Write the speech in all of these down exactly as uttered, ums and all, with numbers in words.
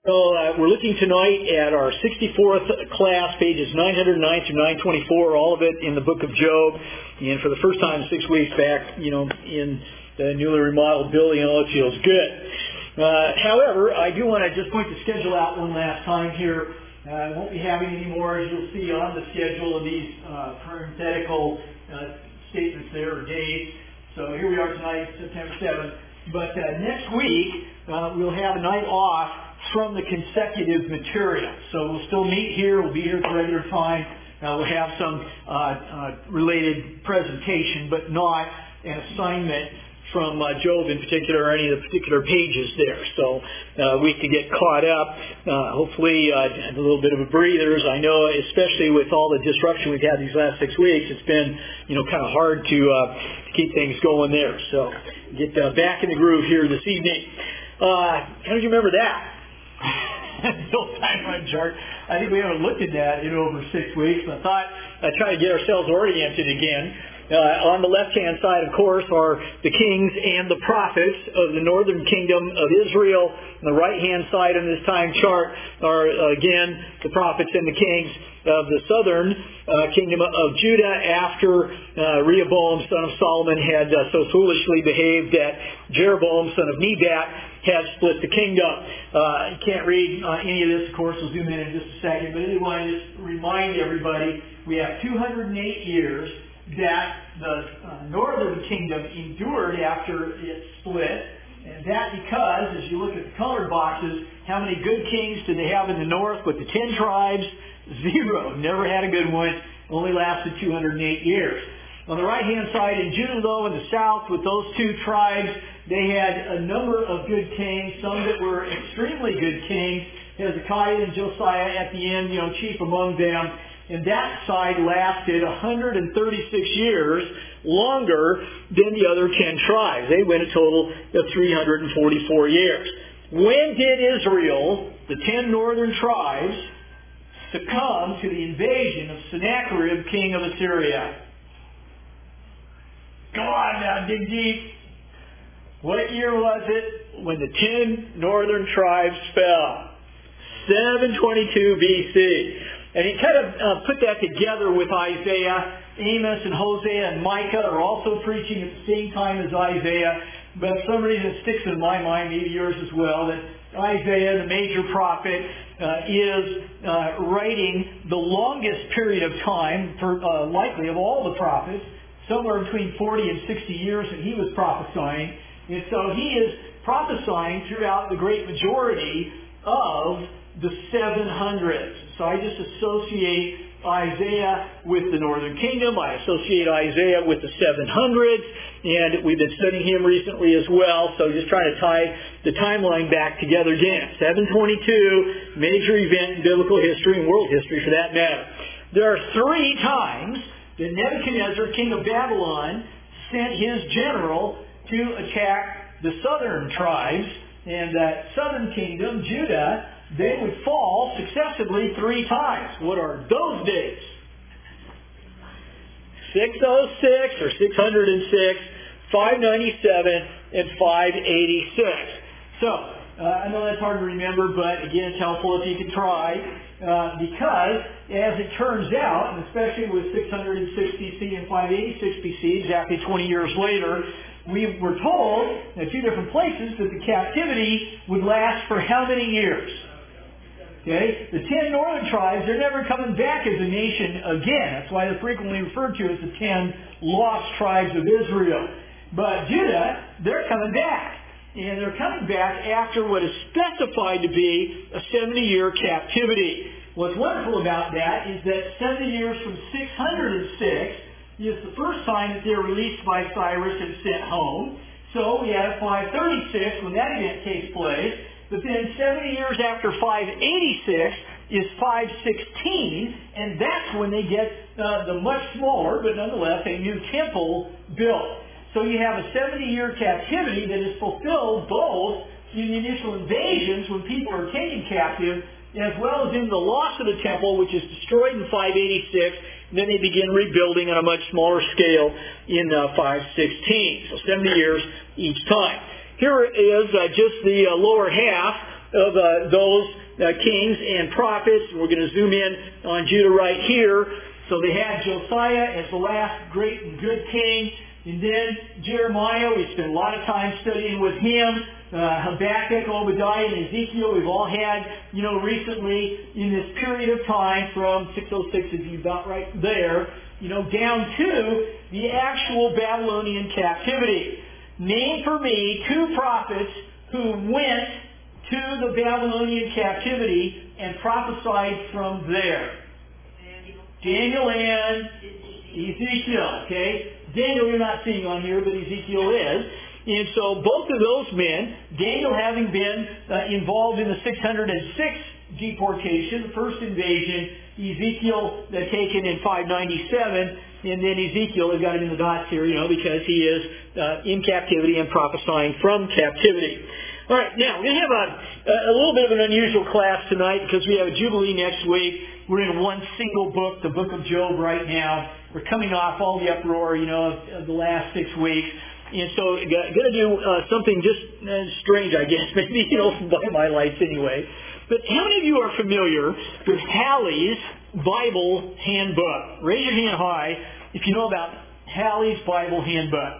So uh, we're looking tonight at our sixty-fourth class, pages nine oh nine through nine twenty-four, all of it in the book of Job. And for the first time six weeks back, you know, in the newly remodeled building, and all it feels good. Uh, however, I do want to just point the schedule out one last time here. Uh, I won't be having any more, as you'll see on the schedule, of these uh, parenthetical uh, statements there, or days. So here we are tonight, September seventh. But uh, next week, uh, we'll have a night off from the consecutive material. So we'll still meet here. We'll be here at the regular time. Uh, we'll have some uh, uh, related presentation, but not an assignment from uh, Job in particular, or any of the particular pages there. So uh, we can get caught up. Uh, hopefully uh, a little bit of a breather. I know, especially with all the disruption we've had these last six weeks, it's been, you know, kind of hard to, uh, to keep things going there. So get uh, back in the groove here this evening. Uh, how do you remember that? The old timeline chart. I think we haven't looked at that in over six weeks. I thought I'd try to get ourselves oriented again. Uh, on the left-hand side, of course, are the kings and the prophets of the northern kingdom of Israel. On the right-hand side on this time chart are, uh, again, the prophets and the kings of the southern uh, kingdom of Judah after uh, Rehoboam, son of Solomon, had uh, so foolishly behaved that Jeroboam, son of Nebat, had split the kingdom. Uh, you can't read uh, any of this, of course. We'll zoom in in just a second. But I want to just remind everybody, we have two hundred eight years that the uh, northern kingdom endured after it split. And that because, as you look at the colored boxes, how many good kings did they have in the north with the ten tribes? Zero. Never had a good one. Only lasted two hundred eight years. On the right-hand side, in Judah, though, in the south, with those two tribes, they had a number of good kings, some that were extremely good kings. Hezekiah and Josiah at the end, you know, chief among them. And that side lasted one hundred thirty-six years, longer than the other ten tribes. They went a total of three hundred forty-four years. When did Israel, the ten northern tribes, succumb to the invasion of Sennacherib, king of Assyria? Go on now, dig deep. What year was it when the ten northern tribes fell? seven twenty-two B C. And he kind of uh, put that together with Isaiah. Amos and Hosea and Micah are also preaching at the same time as Isaiah. But for some reason it sticks in my mind, maybe yours as well, that Isaiah, the major prophet, uh, is uh, writing the longest period of time, for, uh, likely of all the prophets, somewhere between forty and sixty years that he was prophesying. And so he is prophesying throughout the great majority of the seven hundreds. So I just associate Isaiah with the northern kingdom. I associate Isaiah with the seven hundreds. And we've been studying him recently as well. So just trying to tie the timeline back together again. seven twenty-two, major event in biblical history and world history for that matter. There are three times that Nebuchadnezzar, king of Babylon, sent his general to attack the southern tribes. And that southern kingdom, Judah, they would fall successively three times. What are those dates? six oh six or six hundred six, five ninety-seven, and five eighty-six. So, uh, I know that's hard to remember, but again, it's helpful if you can try. Uh, because, as it turns out, and especially with six hundred six B C and five eighty-six B C, exactly twenty years later, we were told in a few different places that the captivity would last for how many years? Okay, the ten northern tribes, they're never coming back as a nation again. That's why they're frequently referred to as the ten lost tribes of Israel. But Judah, they're coming back. And they're coming back after what is specified to be a seventy-year captivity. What's wonderful about that is that seventy years from six hundred six is the first time that they're released by Cyrus and sent home. So we have five thirty-six when that event takes place. But then seventy years after five eighty-six is five sixteen, and that's when they get uh, the much smaller, but nonetheless a new temple built. So you have a seventy-year captivity that is fulfilled both in the initial invasions when people are taken captive, as well as in the loss of the temple, which is destroyed in five eighty-six, and then they begin rebuilding on a much smaller scale in uh, five sixteen. So seventy years each time. Here is uh, just the uh, lower half of uh, those uh, kings and prophets. We're going to zoom in on Judah right here. So they had Josiah as the last great and good king. And then Jeremiah, we spent a lot of time studying with him. Uh, Habakkuk, Obadiah, and Ezekiel, we've all had, you know, recently in this period of time from six oh six, if you about right there, you know, down to the actual Babylonian captivity. Name for me two prophets who went to the Babylonian captivity and prophesied from there. Daniel and Ezekiel, okay? Daniel you're not seeing on here, but Ezekiel is. And so both of those men, Daniel having been uh, involved in the six hundred six deportation, the first invasion, Ezekiel uh, taken in five ninety-seven, and then Ezekiel, I've got him in the dots here, you know, because he is uh, in captivity and prophesying from captivity. All right, now we're going to have a, a little bit of an unusual class tonight because we have a Jubilee next week. We're in one single book, the book of Job right now. We're coming off all the uproar, you know, of, of the last six weeks. And so going to do uh, something just uh, strange, I guess, maybe, you know, by my lights anyway. But how many of you are familiar with Halley's Bible Handbook? Raise your hand high if you know about Halley's Bible Handbook.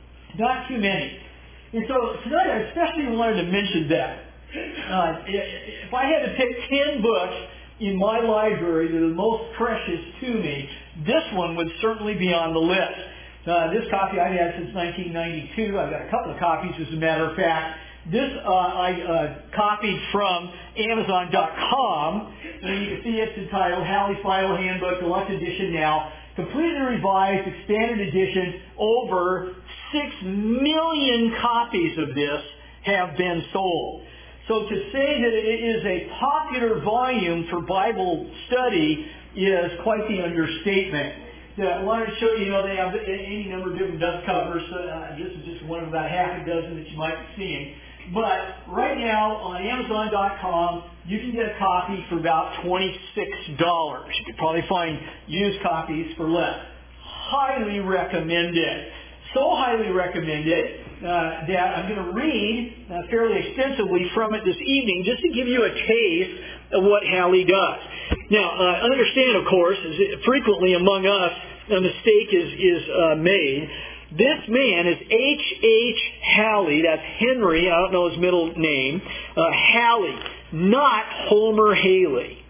Not too many. And so tonight I especially wanted to mention that. Uh, if I had to pick ten books in my library that are the most precious to me, this one would certainly be on the list. Uh, this copy I've had since nineteen ninety-two. I've got a couple of copies, as a matter of fact. This uh, I uh, copied from Amazon dot com. And you can see it's entitled Halley's Bible Handbook, Deluxe Edition now. Completely revised, expanded edition. Over six million copies of this have been sold. So to say that it is a popular volume for Bible study is quite the understatement. I wanted to show you, you know, they have any number of different dust covers. Uh, this is just one of about half a dozen that you might be seeing. But right now on Amazon dot com, you can get a copy for about twenty-six dollars. You could probably find used copies for less. Highly recommend it. So highly recommend it uh, that I'm going to read uh, fairly extensively from it this evening just to give you a taste of what Halley does. Now, uh, understand, of course, is that frequently among us a mistake is, is uh, made. This man is H H Halley. That's Henry. I don't know his middle name. Uh, Halley, not Homer Haley.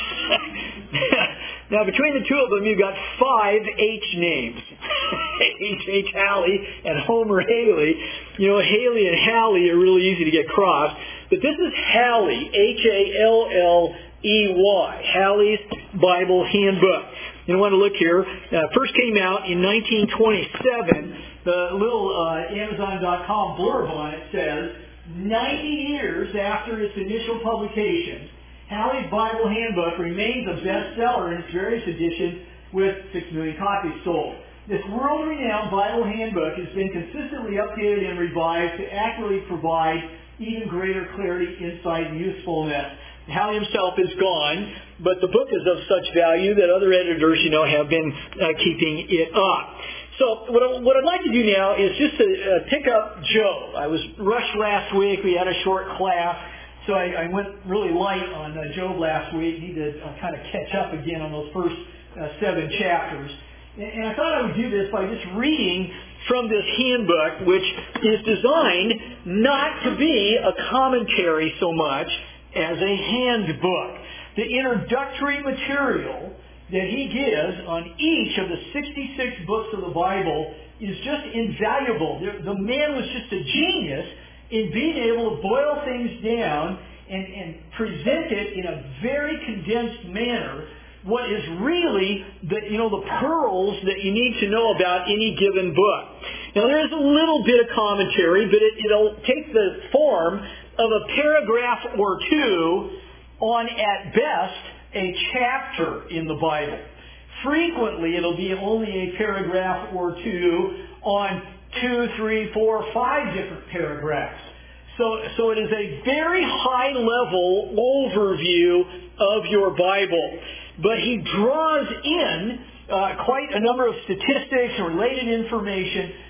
Now, between the two of them, you've got five H names. H H Halley and Homer Haley. You know, Haley and Halley are really easy to get crossed. But this is Halley, H A L L E Y, Halley's Bible Handbook. You want to look here. Uh, first came out in nineteen twenty-seven. The little uh, Amazon dot com blurb on it says, ninety years after its initial publication, Halley's Bible Handbook remains a bestseller in its various editions with six million copies sold. This world-renowned Bible Handbook has been consistently updated and revised to accurately provide even greater clarity, insight, and usefulness. Halley himself is gone, but the book is of such value that other editors, you know, have been uh, keeping it up. So what, I, what I'd like to do now is just to uh, pick up Job. I was rushed last week. We had a short class, so I, I went really light on uh, Job last week. Need to uh, kind of catch up again on those first uh, seven chapters. And, and I thought I would do this by just reading from this handbook, which is designed not to be a commentary so much as a handbook. The introductory material that he gives on each of the sixty-six books of the Bible is just invaluable. The man was just a genius in being able to boil things down and, and present it in a very condensed manner, what is really the, you know, the pearls that you need to know about any given book. Now, there is a little bit of commentary, but it, it'll take the form of a paragraph or two on, at best, a chapter in the Bible. Frequently, it'll be only a paragraph or two on two, three, four, five different paragraphs. So, so it is a very high-level overview of your Bible. But he draws in uh, quite a number of statistics and related information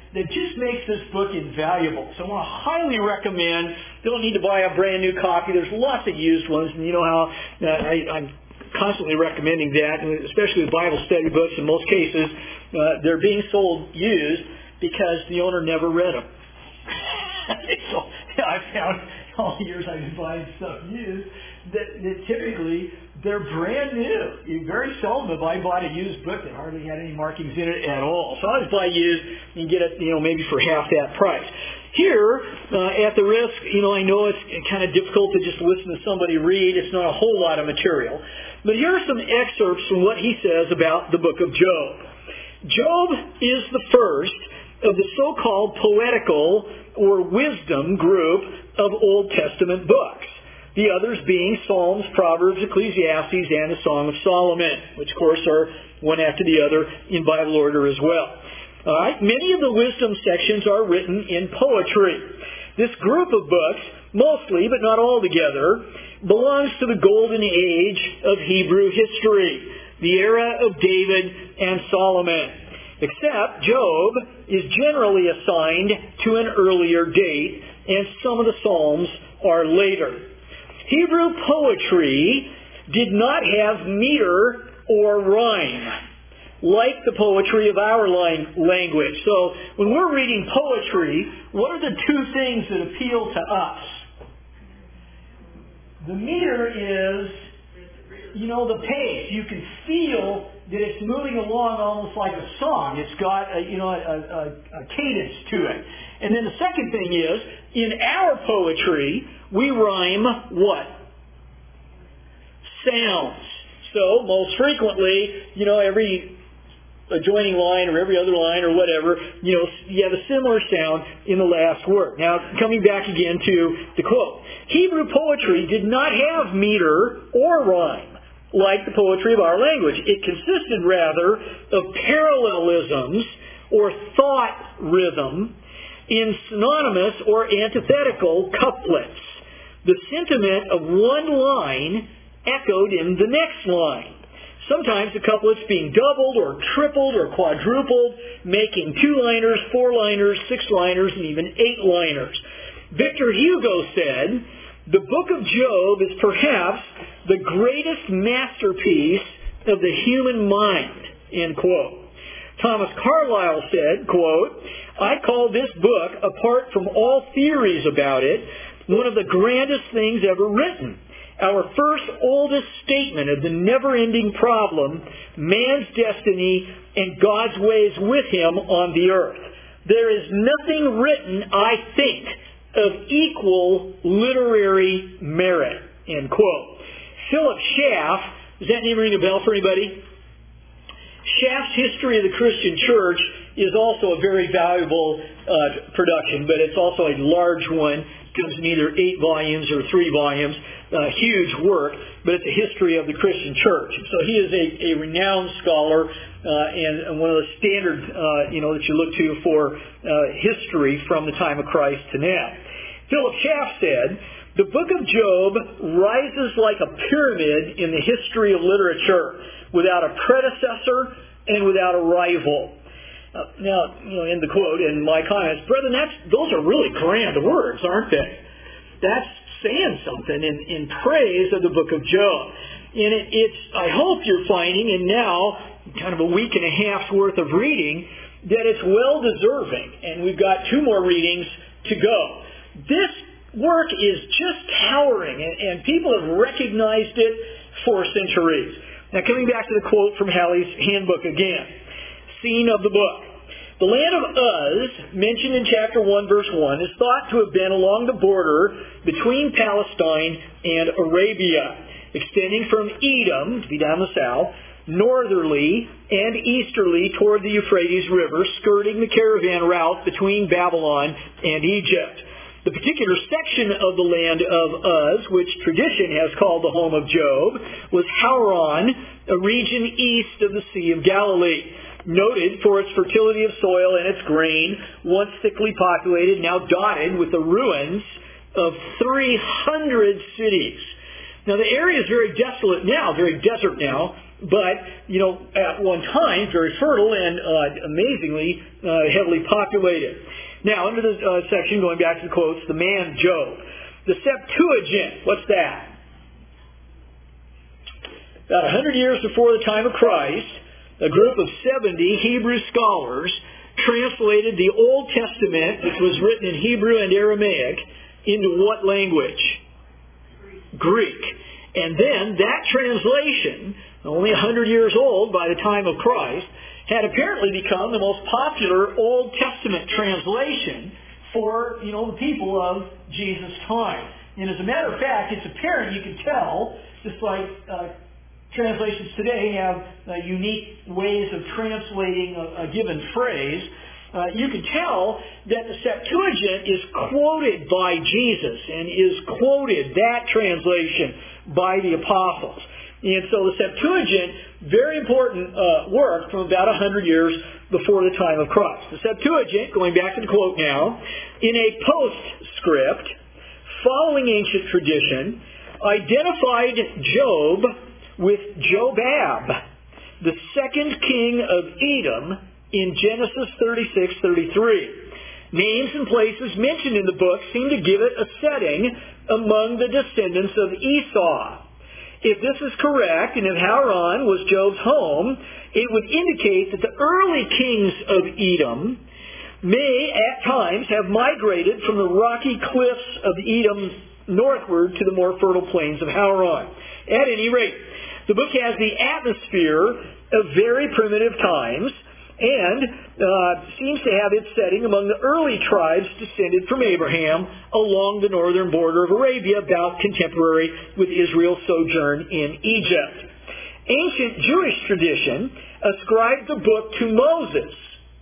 that just makes this book invaluable. So I want to highly recommend. You don't need to buy a brand new copy. There's lots of used ones, and you know how uh, I, I'm constantly recommending that, especially with Bible study books. In most cases, uh, they're being sold used because the owner never read them. So I found all the years I've been buying stuff used that, that typically they're brand new. You very seldom have I bought a used book that hardly had any markings in it at all. So I always buy used and get it, you know, maybe for half that price. Here, uh, at the risk, you know, I know it's kind of difficult to just listen to somebody read. It's not a whole lot of material. But here are some excerpts from what he says about the book of Job. Job is the first of the so-called poetical or wisdom group of Old Testament books. The others being Psalms, Proverbs, Ecclesiastes, and the Song of Solomon, which of course are one after the other in Bible order as well. All right. Many of the wisdom sections are written in poetry. This group of books, mostly but not altogether, belongs to the golden age of Hebrew history, the era of David and Solomon. Except Job is generally assigned to an earlier date, and some of the Psalms are later. Hebrew poetry did not have meter or rhyme, like the poetry of our language. So when we're reading poetry, what are the two things that appeal to us? The meter is, you know, the pace. You can feel that it's moving along almost like a song. It's got, a, you know, a, a, a cadence to it. And then the second thing is, in our poetry, we rhyme what? Sounds. So most frequently, you know, every adjoining line or every other line or whatever, you know, you have a similar sound in the last word. Now, coming back again to the quote. Hebrew poetry did not have meter or rhyme like the poetry of our language. It consisted rather of parallelisms or thought rhythm in synonymous or antithetical couplets. The sentiment of one line echoed in the next line. Sometimes the couplets being doubled or tripled or quadrupled, making two-liners, four-liners, six-liners, and even eight-liners. Victor Hugo said, "The book of Job is perhaps the greatest masterpiece of the human mind," end quote. Thomas Carlyle said, quote, "I call this book, apart from all theories about it, one of the grandest things ever written. Our first oldest statement of the never-ending problem, man's destiny and God's ways with him on the earth. There is nothing written, I think, of equal literary merit," end quote. Philip Schaff, does that name ring a bell for anybody? Schaff's History of the Christian Church is also a very valuable uh, production, but it's also a large one. It comes in either eight volumes or three volumes. Uh, huge work, but it's a history of the Christian church. So he is a, a renowned scholar uh, and, and one of the standard, uh, you know, that you look to for uh, history from the time of Christ to now. Philip Schaff said, "The book of Job rises like a pyramid in the history of literature, without a predecessor and without a rival." Uh, now, you know, in the quote, in my comments, brethren, that's, those are really grand words, aren't they? That's saying something in, in praise of the book of Job. And it, it's, I hope you're finding, and now, kind of a week and a half's worth of reading, that it's well-deserving. And we've got two more readings to go. This work is just towering, and, and people have recognized it for centuries. Now, coming back to the quote from Halley's Handbook again. Scene of the book. The land of Uz, mentioned in chapter one, verse one, is thought to have been along the border between Palestine and Arabia, extending from Edom, to be down the south, northerly and easterly toward the Euphrates River, skirting the caravan route between Babylon and Egypt. The particular section of the land of Uz, which tradition has called the home of Job, was Hauran, a region east of the Sea of Galilee, noted for its fertility of soil and its grain, once thickly populated, now dotted with the ruins of three hundred cities. Now, the area is very desolate now, very desert now, but, you know, at one time, very fertile and uh, amazingly uh, heavily populated. Now, under the uh, section, going back to the quotes, the man Job. The Septuagint, what's that? About one hundred years before the time of Christ, a group of seventy Hebrew scholars translated the Old Testament, which was written in Hebrew and Aramaic, into what language? Greek. Greek. And then that translation, only one hundred years old by the time of Christ, had apparently become the most popular Old Testament translation for, you know, the people of Jesus' time. And as a matter of fact, it's apparent, you can tell, just like uh, translations today have uh, unique ways of translating a, a given phrase, uh, you can tell that the Septuagint is quoted by Jesus and is quoted, that translation, by the apostles. And so the Septuagint, very important uh, work from about one hundred years before the time of Christ. The Septuagint, going back to the quote now, in a postscript, following ancient tradition, identified Job with Jobab, the second king of Edom, in Genesis thirty-six thirty-three. Names and places mentioned in the book seem to give it a setting among the descendants of Esau. If this is correct, and if Haran was Job's home, it would indicate that the early kings of Edom may at times have migrated from the rocky cliffs of Edom northward to the more fertile plains of Haran. At any rate, the book has the atmosphere of very primitive times and uh, seems to have its setting among the early tribes descended from Abraham along the northern border of Arabia, about contemporary with Israel's sojourn in Egypt. Ancient Jewish tradition ascribed the book to Moses,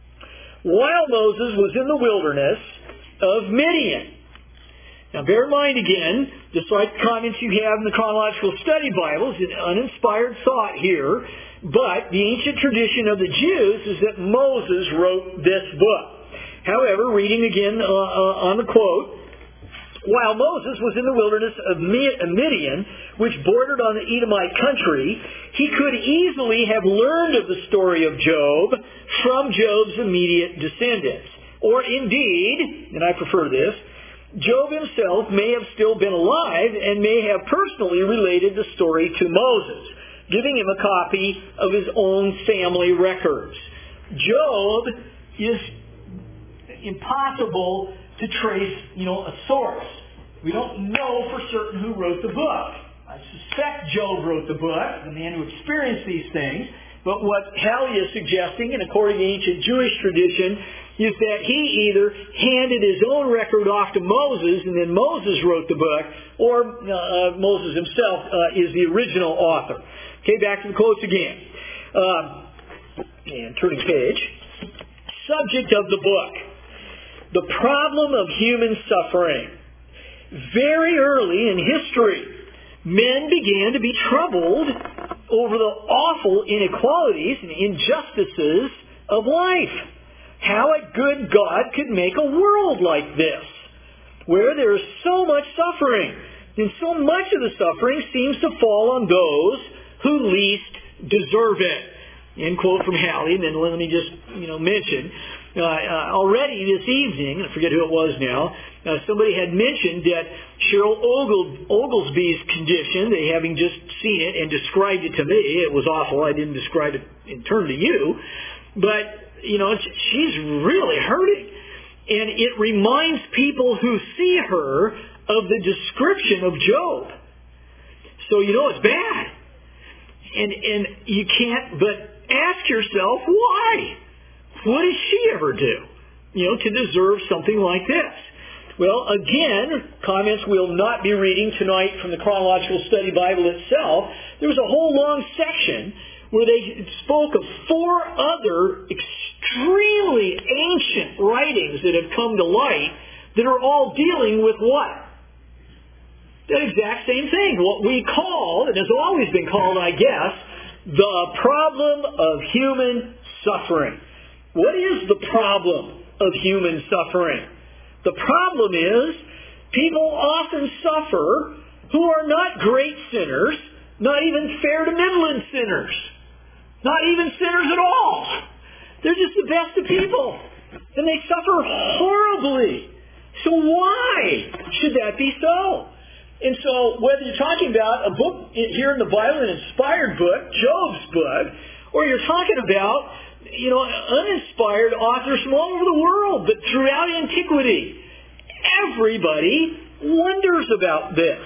while Moses was in the wilderness of Midian. Now bear in mind again, just like the comments you have in the Chronological Study Bibles, an uninspired thought here, but the ancient tradition of the Jews is that Moses wrote this book. However, reading again uh, uh, on the quote, while Moses was in the wilderness of Midian, which bordered on the Edomite country, he could easily have learned of the story of Job from Job's immediate descendants. Or indeed, and I prefer this, Job himself may have still been alive and may have personally related the story to Moses, giving him a copy of his own family records. Job is impossible to trace, you know, a source. We don't know for certain who wrote the book. I suspect Job wrote the book, the man who experienced these things. But what Halley is suggesting, and according to ancient Jewish tradition, is that he either handed his own record off to Moses, and then Moses wrote the book, or uh, Moses himself uh, is the original author. Okay, back to the quotes again. Um, and turning page. Subject of the book: the problem of human suffering. Very early in history, men began to be troubled over the awful inequalities and injustices of life. How a good God could make a world like this, where there is so much suffering, and so much of the suffering seems to fall on those who least deserve it. End quote from Halley. And then let me just, you know, mention, uh, uh, already this evening, I forget who it was now, uh, somebody had mentioned that Cheryl Ogle, Oglesby's condition, they having just seen it and described it to me, it was awful, I didn't describe it in turn to you, but, you know, she's really hurting. And it reminds people who see her of the description of Job. So you know it's bad. And and you can't but ask yourself, why? What did she ever do, you know, to deserve something like this? Well, again, comments we'll not be reading tonight from the Chronological Study Bible itself. There was a whole long section where they spoke of four other extremely ancient writings that have come to light that are all dealing with what? That exact same thing. What we call, and has always been called, I guess, the problem of human suffering. What is the problem of human suffering? The problem is people often suffer who are not great sinners, not even fair to middling sinners, not even sinners at all. They're just the best of people, and they suffer horribly. So why should that be so? And so whether you're talking about a book here in the Bible, an inspired book, Job's book, or you're talking about, you know, uninspired authors from all over the world, but throughout antiquity, everybody wonders about this.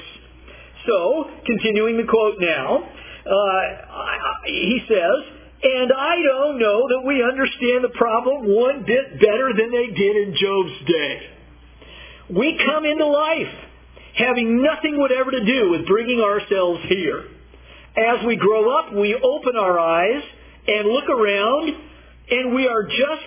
So, continuing the quote now, uh, he says, "And I don't know that we understand the problem one bit better than they did in Job's day. We come into life having nothing whatever to do with bringing ourselves here. As we grow up, we open our eyes and look around, and we are just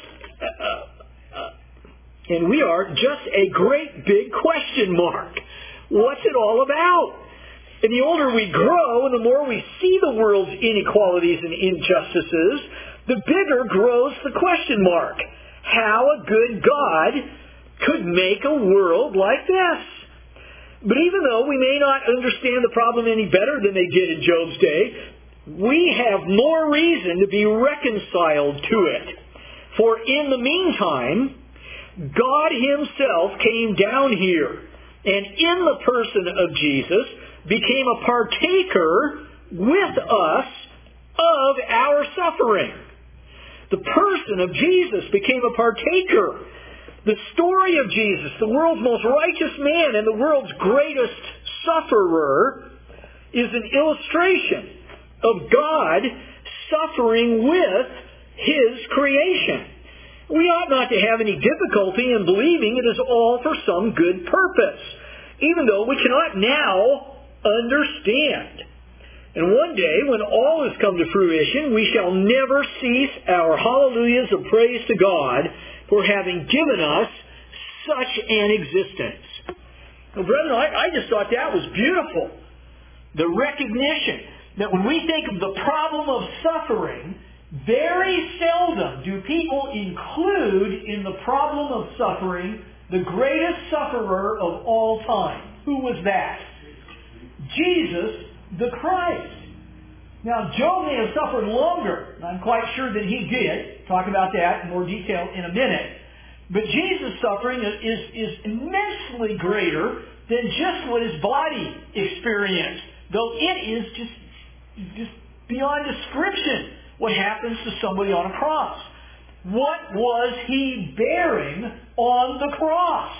uh, uh, and we are just a great big question mark. What's it all about? And the older we grow and the more we see the world's inequalities and injustices, the bigger grows the question mark. How a good God could make a world like this. But even though we may not understand the problem any better than they did in Job's day, we have more reason to be reconciled to it. For in the meantime, God Himself came down here, and in the person of Jesus became a partaker with us of our suffering. The person of Jesus became a partaker. The story of Jesus, the world's most righteous man and the world's greatest sufferer, is an illustration of God suffering with His creation. We ought not to have any difficulty in believing it is all for some good purpose, even though we cannot now understand. And one day, when all has come to fruition, we shall never cease our hallelujahs of praise to God for having given us such an existence. Well, brethren, I, I just thought that was beautiful. The recognition that when we think of the problem of suffering, very seldom do people include in the problem of suffering the greatest sufferer of all time. Who was that? Jesus the Christ. Now, Job may have suffered longer. I'm quite sure that he did. Talk about that in more detail in a minute. But Jesus' suffering is, is, is immensely greater than just what his body experienced, though it is just, just beyond description what happens to somebody on a cross. What was he bearing on the cross?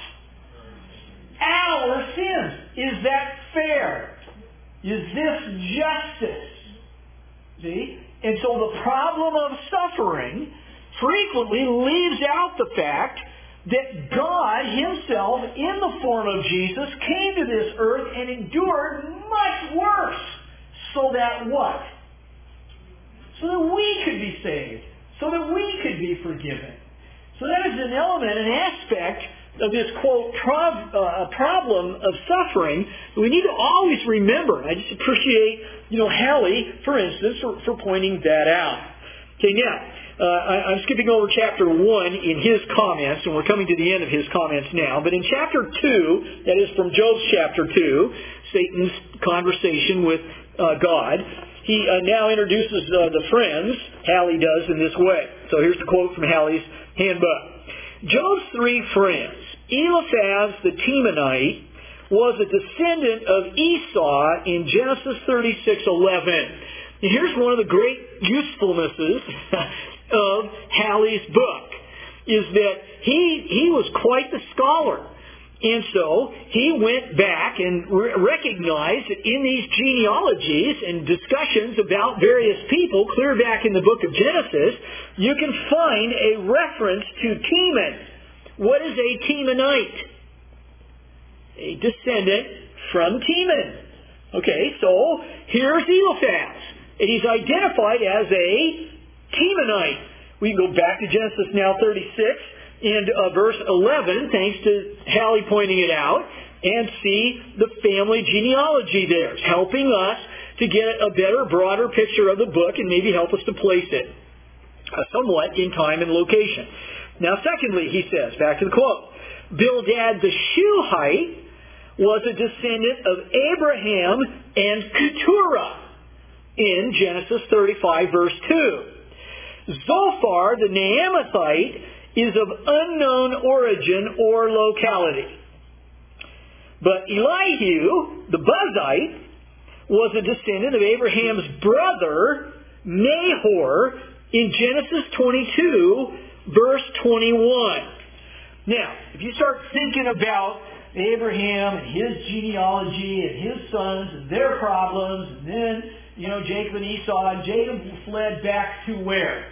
Our sins. Is that fair? Is this justice? See? And so the problem of suffering frequently leaves out the fact that God Himself, in the form of Jesus, came to this earth and endured much worse. So that what? So that we could be saved. So that we could be forgiven. So that is an element, an aspect of this, quote, prob- uh, problem of suffering that we need to always remember. I just appreciate, you know, Hallie, for instance, for, for pointing that out. Okay, now, uh, I, I'm skipping over chapter one in his comments, and we're coming to the end of his comments now. But in chapter two, that is from Job's chapter two, Satan's conversation with uh, God, he uh, now introduces uh, the friends, Hallie does, in this way. So here's the quote from Hallie's handbook. Job's three friends, Eliphaz the Temanite, was a descendant of Esau in Genesis thirty-six eleven. And here's one of the great usefulnesses of Hallie's book, is that he, he was quite the scholar. And so he went back and re- recognized that in these genealogies and discussions about various people, clear back in the book of Genesis, you can find a reference to Teman. What is a Temanite? A descendant from Teman. Okay, so here's Eliphaz. And he's identified as a Temanite. We can go back to Genesis now thirty-six and uh, verse eleven, thanks to Hallie pointing it out, and see the family genealogy there. It's helping us to get a better, broader picture of the book and maybe help us to place it uh, somewhat in time and location. Now, secondly, he says, back to the quote, Bildad the Shuhite was a descendant of Abraham and Keturah in Genesis thirty-five, verse two. Zophar, the Naamathite, is of unknown origin or locality. But Elihu, the Buzite, was a descendant of Abraham's brother, Nahor, in Genesis twenty-two, verse twenty-one. Now, if you start thinking about Abraham and his genealogy and his sons and their problems, and then, you know, Jacob and Esau, and Jacob fled back to where?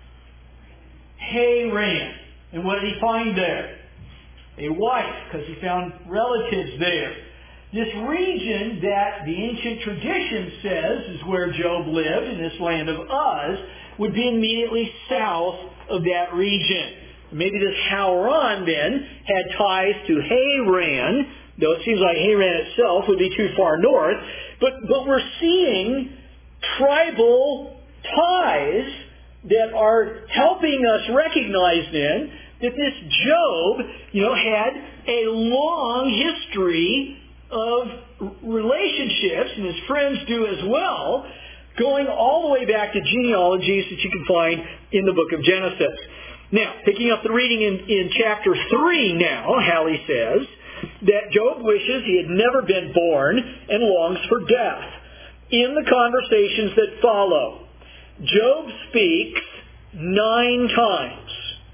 Haran. And what did he find there? A wife, because he found relatives there. This region that the ancient tradition says is where Job lived, in this land of Uz, would be immediately south of that region. Maybe this Hauran then had ties to Haran, though it seems like Haran itself would be too far north. But, but we're seeing tribal ties that are helping us recognize then that this Job, you know, had a long history of relationships, and his friends do as well, going all the way back to genealogies that you can find in the book of Genesis. Now, picking up the reading in, in chapter three now, Halley says that Job wishes he had never been born and longs for death. In the conversations that follow, Job speaks nine times.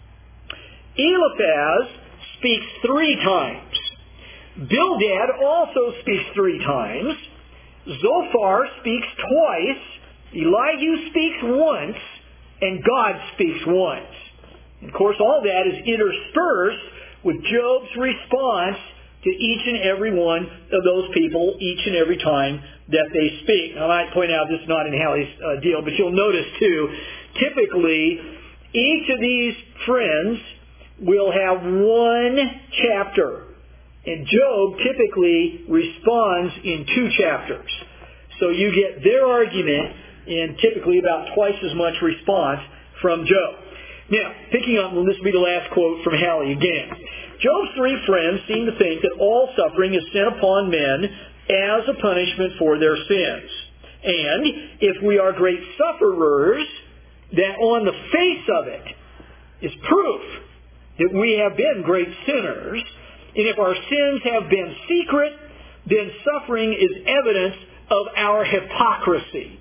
Eliphaz speaks three times. Bildad also speaks three times. Zophar speaks twice. Elihu speaks once. And God speaks once. And of course, all that is interspersed with Job's response to each and every one of those people each and every time that they speak. Now, I might point out this is not in Halley's uh, deal, but you'll notice too, typically each of these friends will have one chapter. And Job typically responds in two chapters. So you get their argument in typically about twice as much response from Job. Now, picking up, well, this will be the last quote from Halley again. Job's three friends seem to think that all suffering is sent upon men as a punishment for their sins. And if we are great sufferers, that on the face of it is proof that we have been great sinners. And if our sins have been secret, then suffering is evidence of our hypocrisy.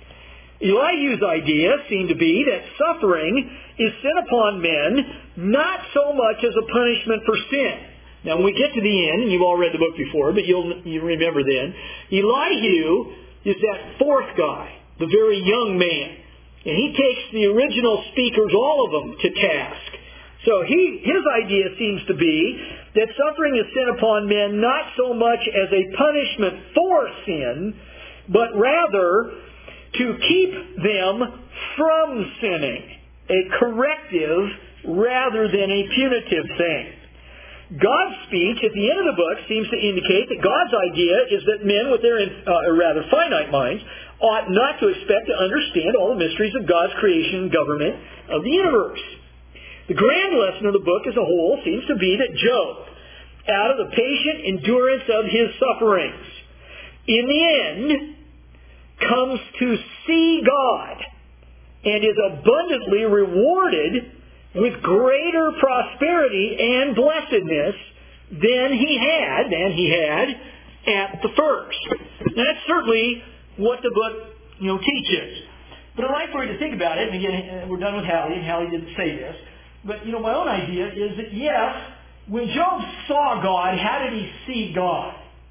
Elihu's idea seemed to be that suffering is sent upon men not so much as a punishment for sin. Now, when we get to the end, and you've all read the book before, but you'll you remember then, Elihu is that fourth guy, the very young man. And he takes the original speakers, all of them, to task. So he, his idea seems to be that suffering is sent upon men not so much as a punishment for sin, but rather to keep them from sinning, a corrective rather than a punitive thing. God's speech at the end of the book seems to indicate that God's idea is that men with their, uh, or rather finite minds, ought not to expect to understand all the mysteries of God's creation and government of the universe. The grand lesson of the book as a whole seems to be that Job, out of the patient endurance of his sufferings, in the end, comes to see God and is abundantly rewarded with greater prosperity and blessedness than he had, than he had at the first. Now, that's certainly what the book, you know, teaches. But I'd like for you to think about it, and again, we're done with Halley, and Halley didn't say this. But, you know, my own idea is that, yes, when Job saw God, how did he see God?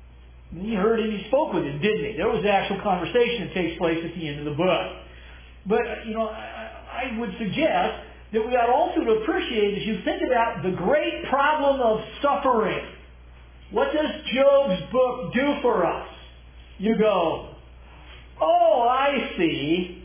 He heard him, he spoke with him, didn't he? There was an actual conversation that takes place at the end of the book. But, you know, I, I would suggest that we ought also to appreciate, as you think about the great problem of suffering, what does Job's book do for us? You go, oh, I see.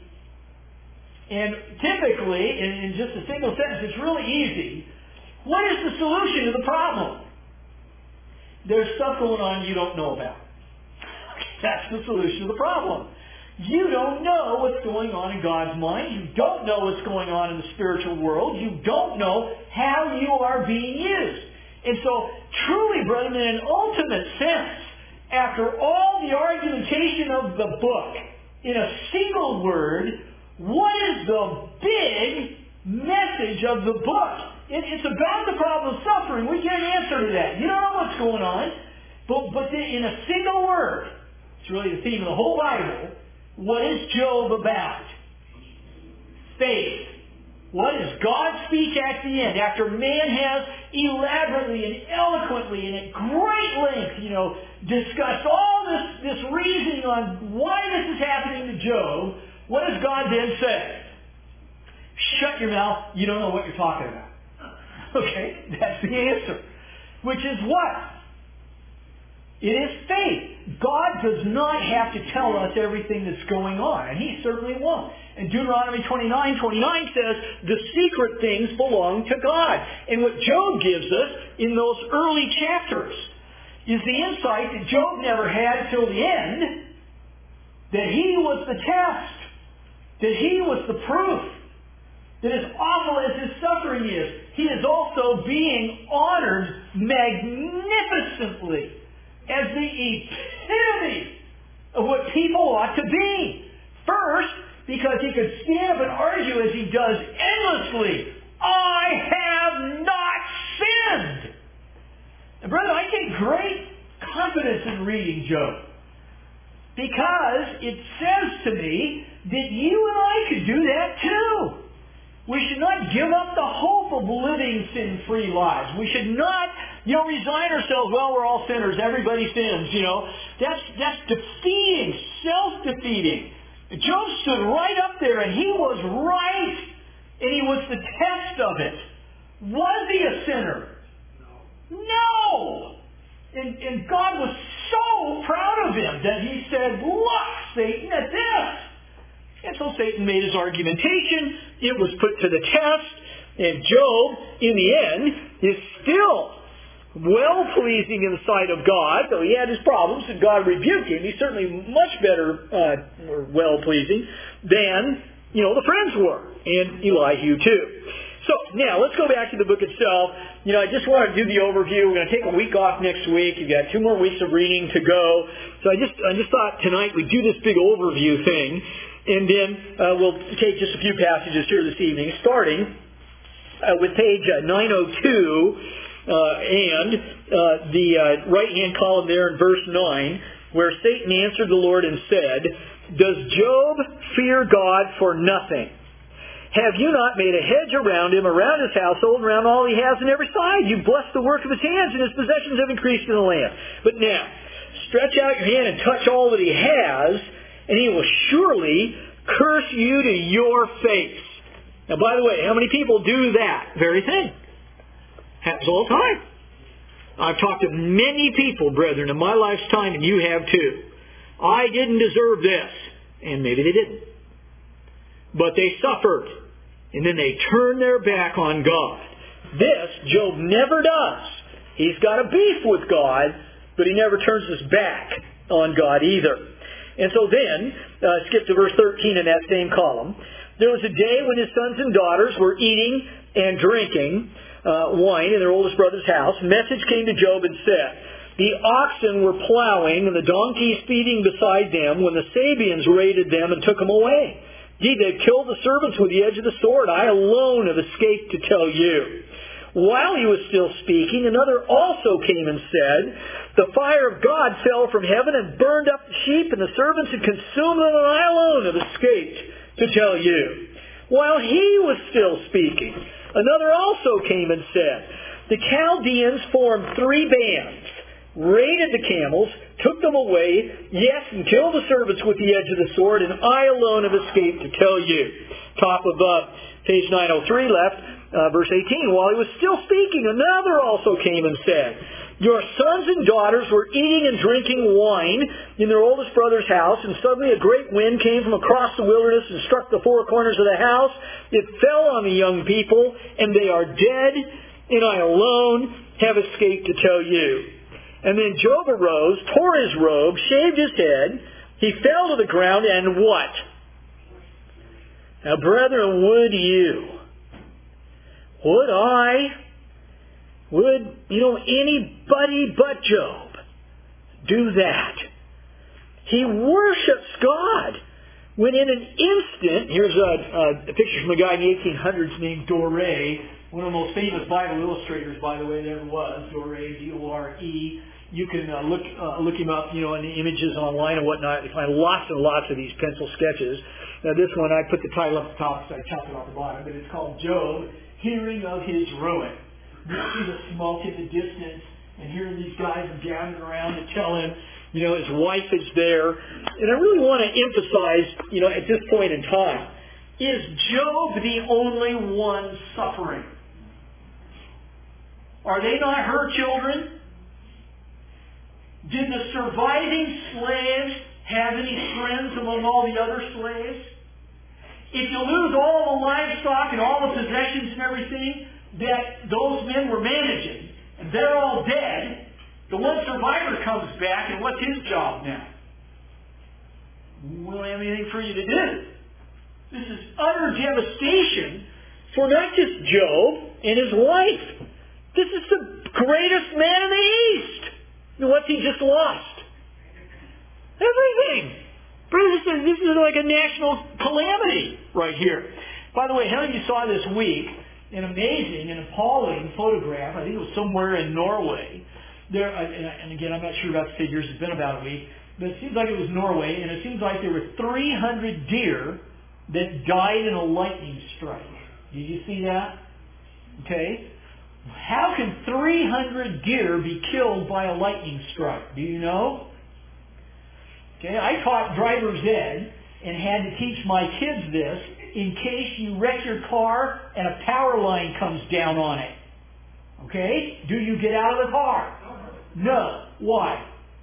And typically, in, in just a single sentence, it's really easy. What is the solution to the problem? There's stuff going on you don't know about. That's the solution to the problem. You don't know what's going on in God's mind. You don't know what's going on in the spiritual world. You don't know how you are being used. And so, truly, brethren, in an ultimate sense, after all the argumentation of the book, in a single word, what is the big message of the book? It, it's about the problem of suffering. We get an answer to that. You don't know what's going on. But, but in a single word, it's really the theme of the whole Bible, what is Job about? Faith. What does God speak at the end? After man has elaborately and eloquently and at great length, you know, discussed all this, this reasoning on why this is happening to Job, what does God then say? Shut your mouth. You don't know what you're talking about. Okay? That's the answer. Which is what? It is faith. God does not have to tell us everything that's going on, and He certainly won't. And Deuteronomy twenty-nine twenty-nine says, the secret things belong to God. And what Job gives us in those early chapters is the insight that Job never had till the end, that he was the test, that he was the proof, that as awful as his suffering is, he is also being honored magnificently as the epitome of what people ought to be. First, because he could stand up and argue as he does endlessly, I have not sinned. And brother, I take great confidence in reading Job, because it says to me that you and I could do that too. We should not give up the hope of living sin-free lives. We should not, you know, resign ourselves, well, we're all sinners, everybody sins, you know. That's, that's defeating, self-defeating. Job stood right up there, and he was right, and he was the test of it. Was he a sinner? No. No! And, and God was so proud of him that he said, look, Satan, at this. And so Satan made his argumentation. It was put to the test. And Job, in the end, is still well-pleasing in the sight of God. Though he had his problems and God rebuked him, he's certainly much better uh, well-pleasing than, you know, the friends were. And Elihu too. So, now, let's go back to the book itself. You know, I just want to do the overview. We're going to take a week off next week. You've got two more weeks of reading to go. So I just I just thought tonight we'd do this big overview thing. And then uh, we'll take just a few passages here this evening, starting uh, with page uh, nine oh two uh, and uh, the uh, right-hand column there in verse nine, where Satan answered the Lord and said, does Job fear God for nothing? Have you not made a hedge around him, around his household, around all he has on every side? You've blessed the work of his hands, and his possessions have increased in the land. But now, stretch out your hand and touch all that he has, and he will surely curse you to your face. Now, by the way, how many people do that very thing? Happens all the time. I've talked to many people, brethren, in my lifetime, and you have too. I didn't deserve this. And maybe they didn't. But they suffered. And then they turned their back on God. This, Job never does. He's got a beef with God, but he never turns his back on God either. And so then, uh, skip to verse thirteen in that same column. There was a day when his sons and daughters were eating and drinking uh, wine in their oldest brother's house. A message came to Job and said, the oxen were plowing and the donkeys feeding beside them when the Sabeans raided them and took them away. Indeed, they killed the servants with the edge of the sword. I alone have escaped to tell you. While he was still speaking, another also came and said, the fire of God fell from heaven and burned up the sheep, and the servants had consumed them, and I alone have escaped to tell you. While he was still speaking, another also came and said, the Chaldeans formed three bands, raided the camels, took them away, yes, and killed the servants with the edge of the sword, and I alone have escaped to tell you. Top of uh, page nine oh three left, uh, verse eighteen. While he was still speaking, another also came and said, your sons and daughters were eating and drinking wine in their oldest brother's house, and suddenly a great wind came from across the wilderness and struck the four corners of the house. It fell on the young people, and they are dead, and I alone have escaped to tell you. And then Job arose, tore his robe, shaved his head. He fell to the ground, and what? Now, brethren, would you, would I, Would, you know, anybody but Job do that? He worships God. When in an instant, here's a, a picture from a guy in the eighteen hundreds named Doré, one of the most famous Bible illustrators, by the way, there ever was. Doré, D O R E. You can uh, look uh, look him up, you know, in the images online and whatnot. You find lots and lots of these pencil sketches. Now, this one, I put the title up the top, so I chopped it off the bottom, but it's called Job, Hearing of His Ruin. You see the smoke in the distance, and hearing these guys are gathering around to tell him, you know, his wife is there. And I really want to emphasize, you know, at this point in time, is Job the only one suffering? Are they not her children? Did the surviving slaves have any friends among all the other slaves? If you lose all the livestock and all the possessions and everything that those men were managing, and they're all dead, the one survivor comes back, and what's his job now? We don't have anything for you to do. This is utter devastation for not just Job and his wife. This is the greatest man in the East. And what's he just lost? Everything. This is, this is like a national calamity right here. By the way, how many of you saw this week an amazing and appalling photograph? I think it was somewhere in Norway. There, and again, I'm not sure about the figures. It's been about a week. But it seems like it was Norway, and it seems like there were three hundred deer that died in a lightning strike. Did you see that? Okay. How can three hundred deer be killed by a lightning strike? Do you know? Okay, I taught driver's ed and had to teach my kids this in case you wreck your car and a power line comes down on it. Okay? Do you get out of the car? No. Why?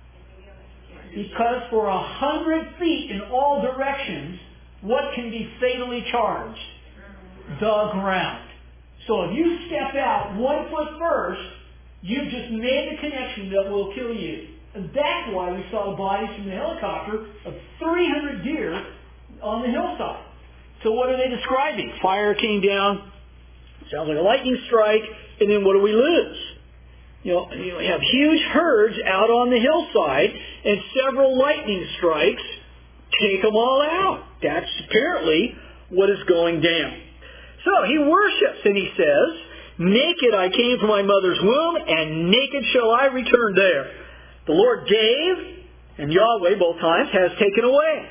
Because for a hundred feet in all directions, what can be fatally charged? The ground. So if you step out one foot first, you've just made the connection that will kill you. And that's why we saw the bodies from the helicopter of three hundred deer on the hillside. So what are they describing? Fire came down, sounds like a lightning strike, and then what do we lose? You know, you have huge herds out on the hillside, and several lightning strikes take them all out. That's apparently what is going down. So he worships, and he says, naked I came from my mother's womb, and naked shall I return there. The Lord gave, and Yahweh both times has taken away.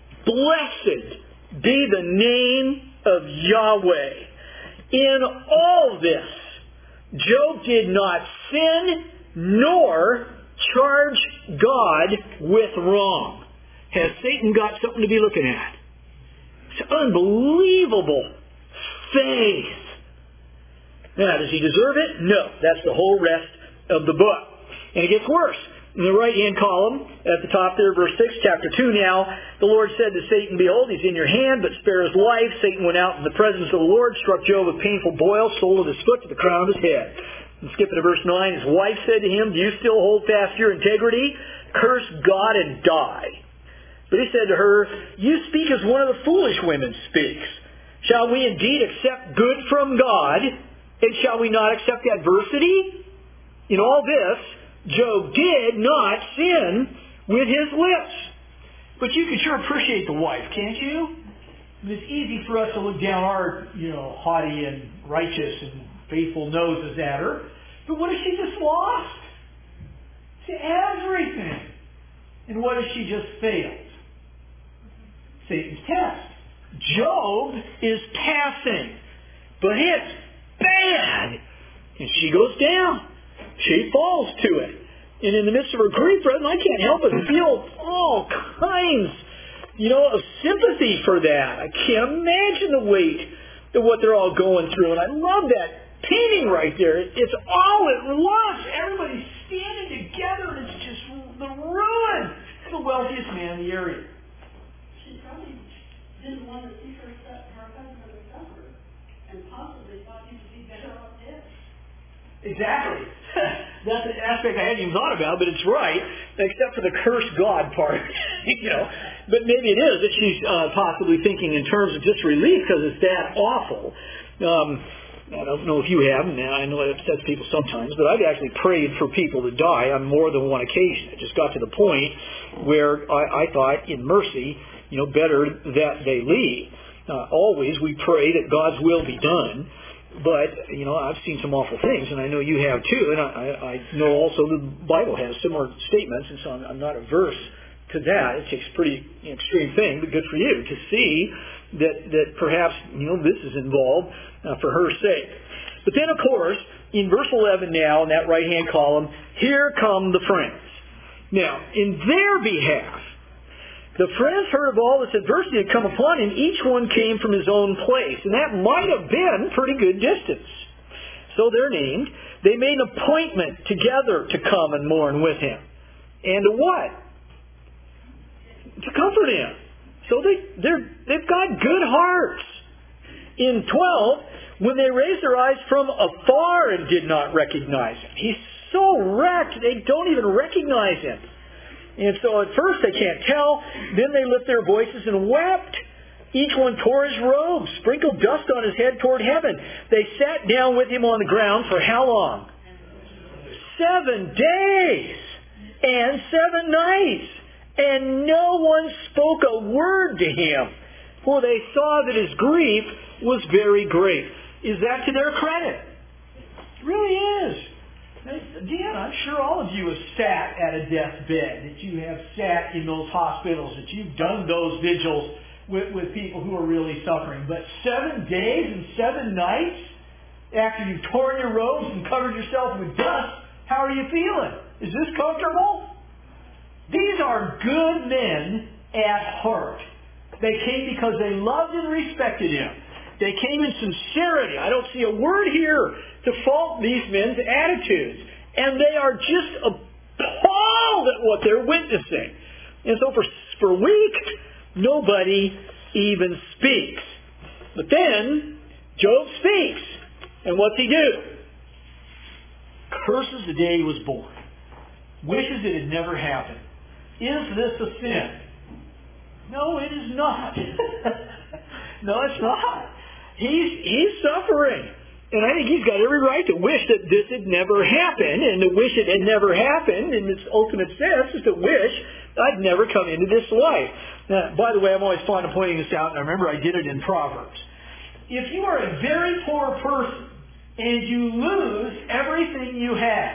Blessed be the name of Yahweh. In all this, Job did not sin nor charge God with wrong. Has Satan got something to be looking at? It's unbelievable faith. Now, does he deserve it? No. That's the whole rest of the book. And it gets worse. In the right-hand column, at the top there, verse six, chapter two now, the Lord said to Satan, behold, he's in your hand, but spare his life. Satan went out in the presence of the Lord, struck Job with painful boils, sole of his foot to the crown of his head. And skipping to verse nine, his wife said to him, do you still hold fast your integrity? Curse God and die. But he said to her, you speak as one of the foolish women speaks. Shall we indeed accept good from God, and shall we not accept adversity? In all this, Job did not sin with his lips. But you can sure appreciate the wife, can't you? It's easy for us to look down our, you know, haughty and righteous and faithful noses at her. But what has she just lost? To everything. And what has she just failed? Satan's test. Job is passing, but it's bad. And she goes down. She falls to it. And in the midst of her grief, brethren, I can't help but feel all kinds, you know, of sympathy for that. I can't imagine the weight of what they're all going through. And I love that painting right there. It's all at once. Everybody's standing together, and it's just the ruin. It's the wealthiest man in the area. She probably didn't want to see her, her husband suffer, and possibly thought he would be better off dead. Exactly. That's an aspect I hadn't even thought about, but it's right, except for the curse God part. you know, But maybe it is that she's uh, possibly thinking in terms of just relief because it's that awful. Um, I don't know if you have, and I know it upsets people sometimes, but I've actually prayed for people to die on more than one occasion. It just got to the point where I, I thought, in mercy, you know, better that they leave. Uh, always we pray that God's will be done, but, you know, I've seen some awful things, and I know you have too, and I, I know also the Bible has similar statements, and so I'm, I'm not averse to that. It takes a pretty extreme thing, but good for you to see that, that perhaps, you know, this is involved uh, for her sake. But then, of course, in verse eleven now, in that right-hand column, here come the friends. Now, in their behalf, the friends heard of all this adversity that had come upon him. Each one came from his own place, and that might have been pretty good distance. So they're named. They made an appointment together to come and mourn with him. And to what? To comfort him. So they, they're, they've got good hearts. In twelve, when they raised their eyes from afar and did not recognize him. He's so wrecked, they don't even recognize him. And so at first they can't tell. Then they lift their voices and wept. Each one tore his robes, sprinkled dust on his head toward heaven. They sat down with him on the ground for how long? Seven days and seven nights. And no one spoke a word to him, for they saw that his grief was very great. Is that to their credit? It really is. Again, I'm sure all of you have sat at a deathbed, that you have sat in those hospitals, that you've done those vigils with, with people who are really suffering. But seven days and seven nights after you've torn your robes and covered yourself with dust, how are you feeling? Is this comfortable? These are good men at heart. They came because they loved and respected him. They came in sincerity. I don't see a word here to fault these men's attitudes. And they are just appalled at what they're witnessing. And so for, for weeks, nobody even speaks. But then, Job speaks. And what's he do? Curses the day he was born. Wishes it had never happened. Is this a sin? No, it is not. No, it's not. He's, he's suffering. And I think he's got every right to wish that this had never happened, and to wish it had never happened in its ultimate sense is to wish I'd never come into this life. Now, by the way, I'm always fond of pointing this out, and I remember I did it in Proverbs. If you are a very poor person and you lose everything you have,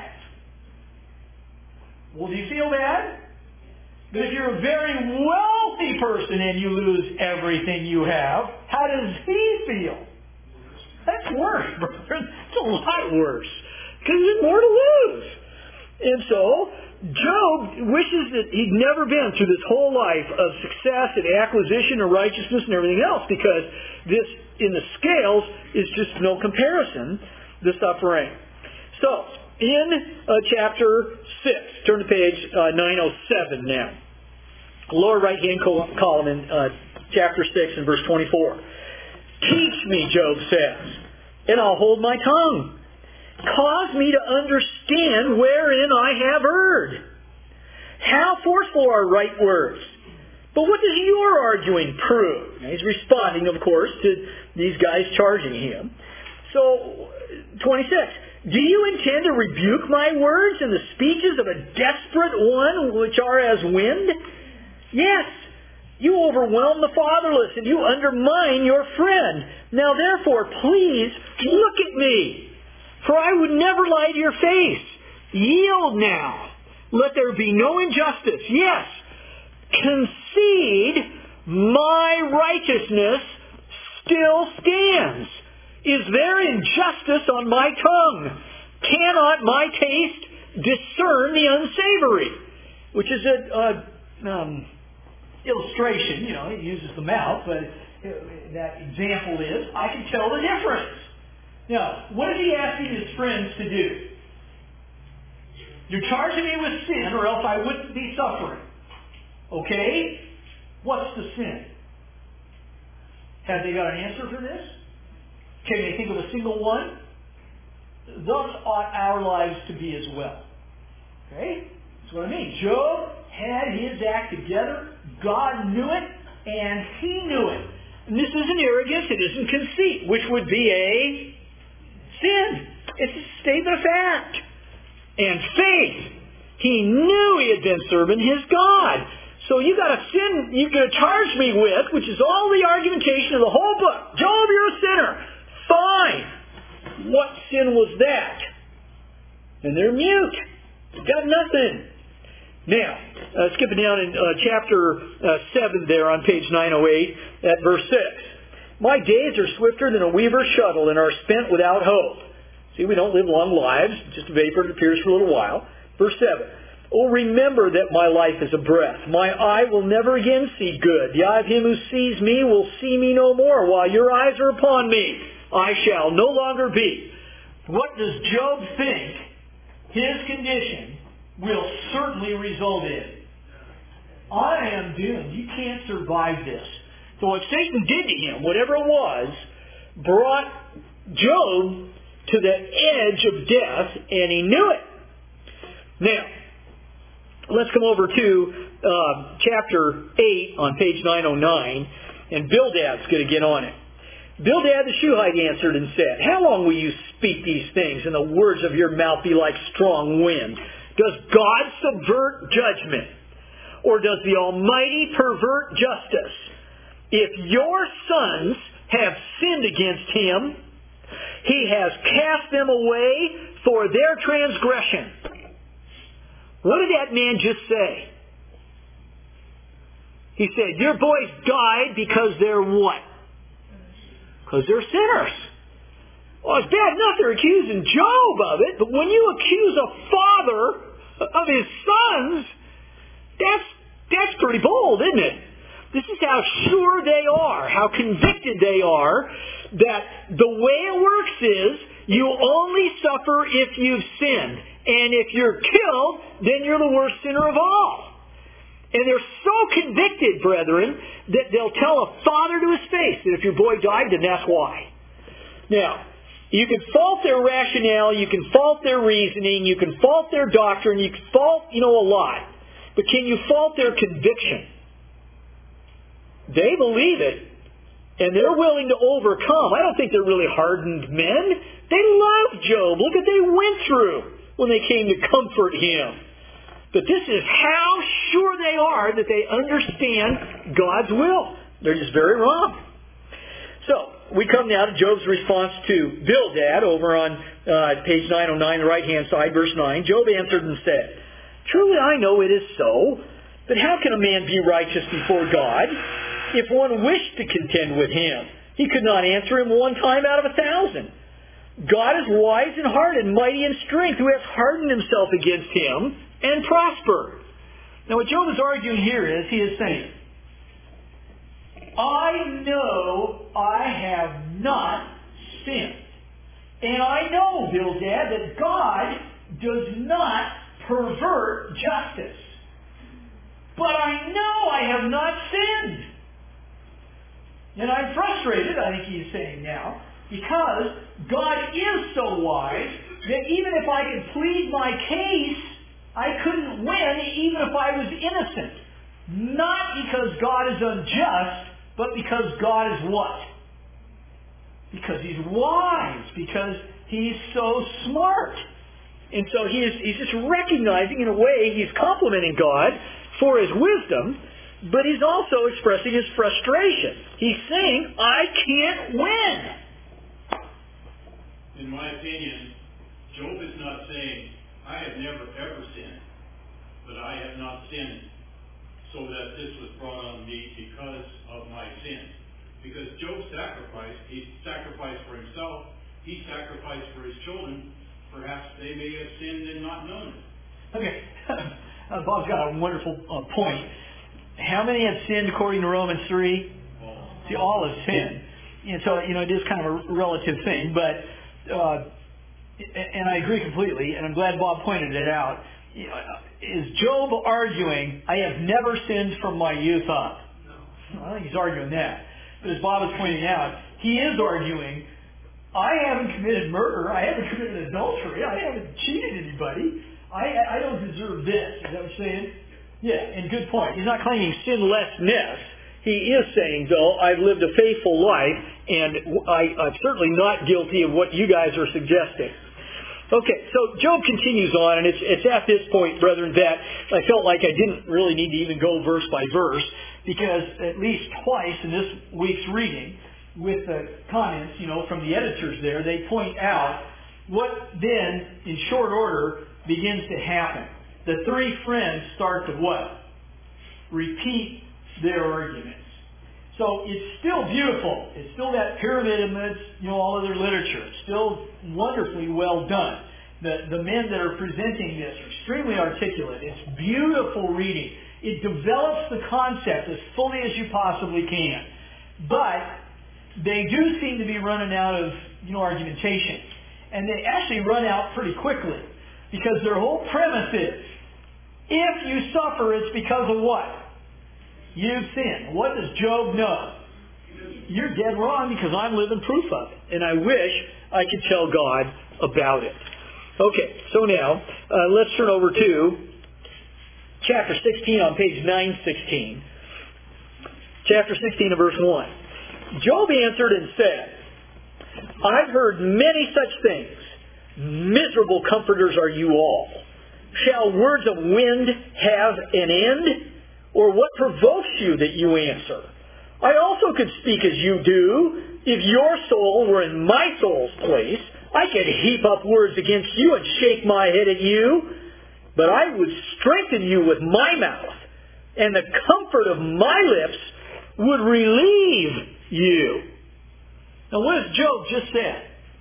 well, do you feel bad? But if you're a very wealthy person and you lose everything you have, how does he feel? That's worse, brother. It's a lot worse. Because there's more to lose. And so, Job wishes that he'd never been through this whole life of success and acquisition of righteousness and everything else, because this, in the scales, is just no comparison, the suffering. So, in uh, chapter six, turn to page uh, nine oh seven now. Lower right-hand column in uh, chapter six and verse twenty-four. Teach me, Job says, and I'll hold my tongue. Cause me to understand wherein I have erred. How forceful are right words? But what does your arguing prove? Now, he's responding, of course, to these guys charging him. So, twenty-six. Do you intend to rebuke my words and the speeches of a desperate one which are as wind? Yes, you overwhelm the fatherless and you undermine your friend. Now therefore, please look at me, for I would never lie to your face. Yield now. Let there be no injustice. Yes, concede my righteousness still stands. Is there injustice on my tongue? Cannot my taste discern the unsavory? Which is a, a um, illustration. You know, he uses the mouth, but that example is, I can tell the difference. Now, what is he asking his friends to do? You're charging me with sin, or else I wouldn't be suffering. Okay? What's the sin? Have they got an answer for this? Can they think of a single one? Thus ought our lives to be as well. Okay? That's what I mean. Job had his act together. God knew it, and he knew it. And this isn't arrogance, it isn't conceit, which would be a sin. It's a statement of fact. And faith. He knew he had been serving his God. So you got a sin you're going to charge me with, which is all the argumentation of the whole book. Job, you're a sinner. Fine. What sin was that? And they're mute. Got nothing. Now, uh, skipping down in uh, chapter uh, seven there on page nine oh eight at verse six. My days are swifter than a weaver's shuttle and are spent without hope. See, we don't live long lives, just a vapor that appears for a little while. Verse seven. Oh, remember that my life is a breath. My eye will never again see good. The eye of him who sees me will see me no more. While your eyes are upon me, I shall no longer be. What does Job think his condition will certainly result in? I am doomed. You can't survive this. So what Satan did to him, whatever it was, brought Job to the edge of death, and he knew it. Now, let's come over to uh, chapter eight on page nine oh nine, and Bildad's going to get on it. Bildad the Shuhite answered and said, how long will you speak these things, and the words of your mouth be like strong wind? Does God subvert judgment? Or does the Almighty pervert justice? If your sons have sinned against him, he has cast them away for their transgression. What did that man just say? He said, your boys died because they're what? Because they're sinners. Well, it's bad enough they're accusing Job of it, but when you accuse a father of his sons, that's that's pretty bold, isn't it? This is how sure they are, how convicted they are, that the way it works is you only suffer if you've sinned. And if you're killed, then you're the worst sinner of all. And they're so convicted, brethren, that they'll tell a father to his face that if your boy died, then that's why. Now, you can fault their rationale, you can fault their reasoning, you can fault their doctrine, you can fault, you know, a lot. But can you fault their conviction? They believe it, and they're willing to overcome. I don't think they're really hardened men. They love Job. Look what they went through when they came to comfort him. But this is how sure they are that they understand God's will. They're just very wrong. So, we come now to Job's response to Bildad over on uh, page nine oh nine, the right-hand side, verse nine. Job answered and said, truly I know it is so, but how can a man be righteous before God? If one wished to contend with him, he could not answer him one time out of a thousand. God is wise in heart and mighty in strength, who has hardened himself against him and prospered. Now what Job is arguing here is, he is saying, I know I have not sinned. And I know, Bildad, that God does not pervert justice. But I know I have not sinned. And I'm frustrated, I think he's saying now, because God is so wise that even if I could plead my case, I couldn't win even if I was innocent. Not because God is unjust, but because God is what? Because He's wise. Because He's so smart. And so he is, he's just recognizing, in a way, he's complimenting God for His wisdom, but he's also expressing his frustration. He's saying, I can't win. In my opinion, Job is not saying, I have never ever sinned, but I have not sinned so that this was brought on me because of my sin. Because Job sacrificed, he sacrificed for himself, he sacrificed for his children. Perhaps they may have sinned and not known it. Okay. uh, Bob's got a wonderful uh, point. How many have sinned according to Romans three? All. See, all have sinned. And so, you know, it is kind of a relative thing, but, uh, and I agree completely, and I'm glad Bob pointed it out. Is Job arguing, I have never sinned from my youth up? No. I think he's arguing that. But as Bob is pointing out, he is arguing, I haven't committed murder, I haven't committed adultery, I haven't cheated anybody, I, I don't deserve this. Is that what you're saying? Yeah, and good point. He's not claiming sinlessness. he is saying, though, I've lived a faithful life, and I, I'm certainly not guilty of what you guys are suggesting. Okay, so Job continues on, and it's, it's at this point, brethren, that I felt like I didn't really need to even go verse by verse, because at least twice in this week's reading, with the comments, you know, from the editors there, they point out what then, in short order, begins to happen. The three friends start to what? Repeat their arguments. So it's still beautiful. It's still that pyramid amidst, you know, all other literature. It's still wonderfully well done. The, the men that are presenting this are extremely articulate. It's beautiful reading. It develops the concept as fully as you possibly can. But they do seem to be running out of, you know, argumentation. And they actually run out pretty quickly. Because their whole premise is, if you suffer, it's because of what? You've sinned. What does Job know? You're dead wrong because I'm living proof of it. And I wish I could tell God about it. Okay, so now, uh, let's turn over to chapter sixteen on page nine sixteen. Chapter sixteen and verse one. Job answered and said, I've heard many such things. Miserable comforters are you all. Shall words of wind have an end? Or what provokes you that you answer? I also could speak as you do. If your soul were in my soul's place, I could heap up words against you and shake my head at you. But I would strengthen you with my mouth, and the comfort of my lips would relieve you. Now what has Job just said?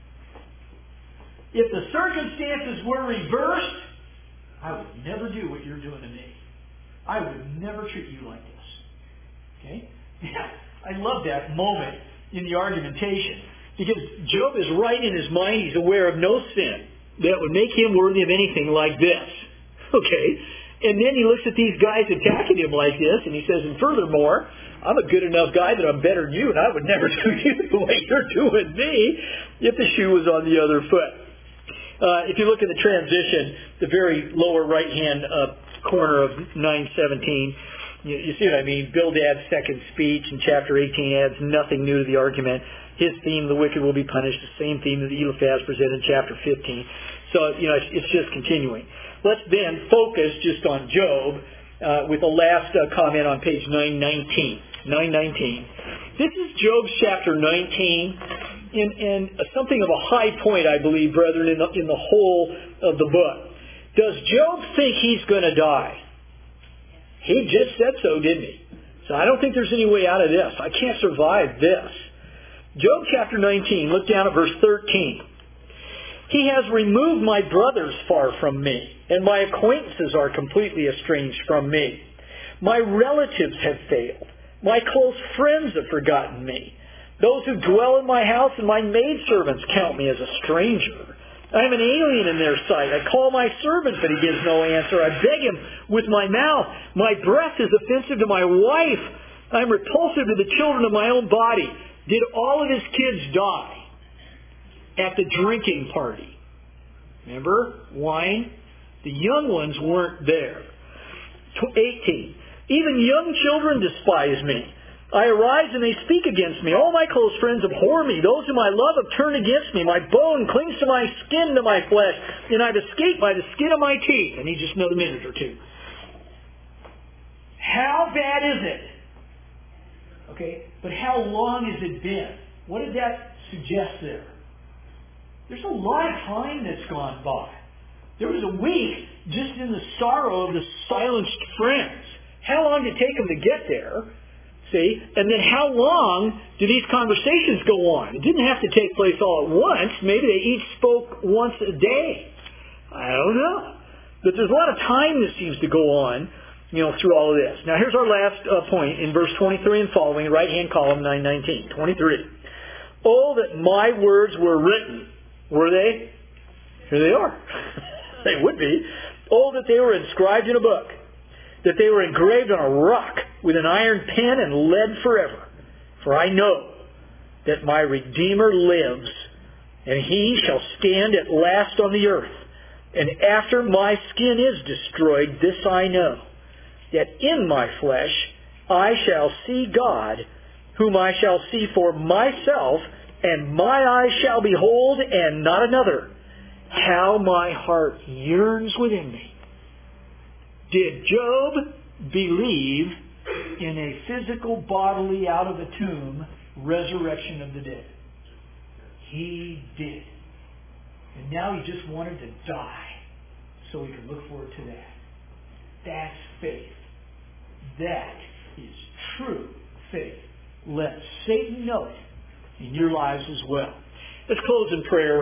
If the circumstances were reversed, I would never do what you're doing to me. I would never treat you like this. Okay? Yeah, I love that moment in the argumentation. Because Job is right in his mind. He's aware of no sin that would make him worthy of anything like this. Okay? And then he looks at these guys attacking him like this, and he says, and furthermore, I'm a good enough guy that I'm better than you, and I would never do you the way you're doing me if the shoe was on the other foot. Uh, if you look at the transition, the very lower right-hand uh, corner of nine seventeen, you, you see what I mean? Bildad's second speech in chapter eighteen adds nothing new to the argument. His theme, the wicked will be punished, the same theme that Eliphaz presented in chapter fifteen. So, you know, it's, it's just continuing. Let's then focus just on Job uh, with the last uh, comment on page nine nineteen. nine nineteen. This is Job's chapter nineteen. And, and something of a high point, I believe, brethren, in the, in the whole of the book. Does Job think he's going to die? He just said so, didn't he? So I don't think there's any way out of this. I can't survive this. Job chapter nineteen, look down at verse thirteen. He has removed my brothers far from me, and my acquaintances are completely estranged from me. My relatives have failed. My close friends have forgotten me. Those who dwell in my house and my maidservants count me as a stranger. I am an alien in their sight. I call my servant, but he gives no answer. I beg him with my mouth. My breath is offensive to my wife. I am repulsive to the children of my own body. Did all of his kids die at the drinking party? Remember? Wine? The young ones weren't there. eighteen. Even young children despise me. I arise and they speak against me. All my close friends abhor me. Those whom I love have turned against me. My bone clings to my skin, to my flesh, and I've escaped by the skin of my teeth. I need just another minute or two. How bad is it? Okay, but how long has it been? What did that suggest there? There's a lot of time that's gone by. There was a week just in the sorrow of the silenced friends. How long did it take them to get there? See? And then how long do these conversations go on? It didn't have to take place all at once. Maybe they each spoke once a day. I don't know. But there's a lot of time that seems to go on, you know, through all of this. Now here's our last uh, point in verse twenty-three and following, right-hand column, nine nineteen. twenty-three. Oh, that my words were written. Were they? Here they are. They would be. Oh, that they were inscribed in a book. That they were engraved on a rock with an iron pen and lead forever. For I know that my Redeemer lives, and he shall stand at last on the earth. And after my skin is destroyed, this I know, that in my flesh I shall see God, whom I shall see for myself, and my eyes shall behold, and not another. How my heart yearns within me. Did Job believe in a physical, bodily, out of the tomb resurrection of the dead? He did. And now he just wanted to die so he could look forward to that. That's faith. That is true faith. Let Satan know it in your lives as well. Let's close in prayer.